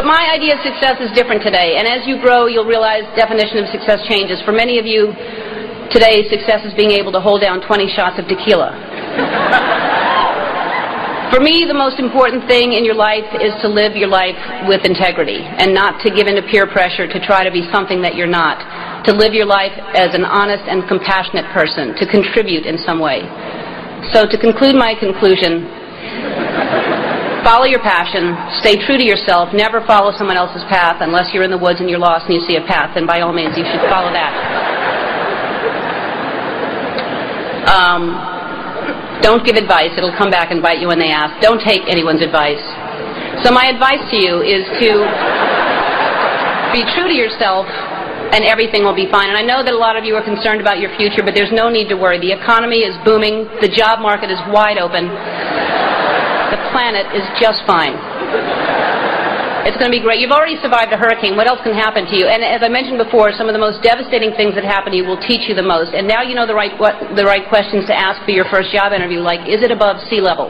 But my idea of success is different today, and as you grow, you'll realize definition of success changes. For many of you, today, success is being able to hold down 20 shots of tequila. For me, the most important thing in your life is to live your life with integrity and not to give in to peer pressure to try to be something that you're not. To live your life as an honest and compassionate person, to contribute in some way. So to conclude my conclusion, follow your passion, stay true to yourself, never follow someone else's path unless you're in the woods and you're lost and you see a path, then by all means you should follow that. Don't give advice. It'll come back and bite you when they ask. Don't take anyone's advice. So my advice to you is to be true to yourself and everything will be fine. And I know that a lot of you are concerned about your future, but there's no need to worry. The economy is booming. The job market is wide open. The planet is just fine. It's going to be great. You've already survived a hurricane. What else can happen to you? And as I mentioned before, some of the most devastating things that happen to you will teach you the most. And now you know the right questions to ask for your first job interview, like, is it above sea level?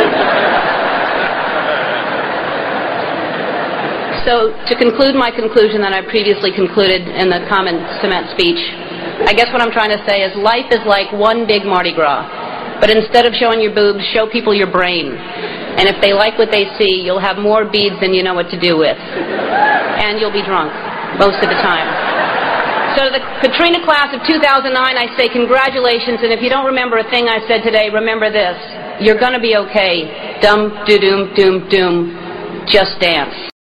So to conclude my conclusion that I previously concluded in the common cement speech, I guess what I'm trying to say is life is like one big Mardi Gras. But instead of showing your boobs, show people your brain. And if they like what they see, you'll have more beads than you know what to do with. And you'll be drunk most of the time. So to the Katrina class of 2009, I say congratulations. And if you don't remember a thing I said today, remember this. You're going to be okay. Dum, do-doom, doom, doom. Just dance.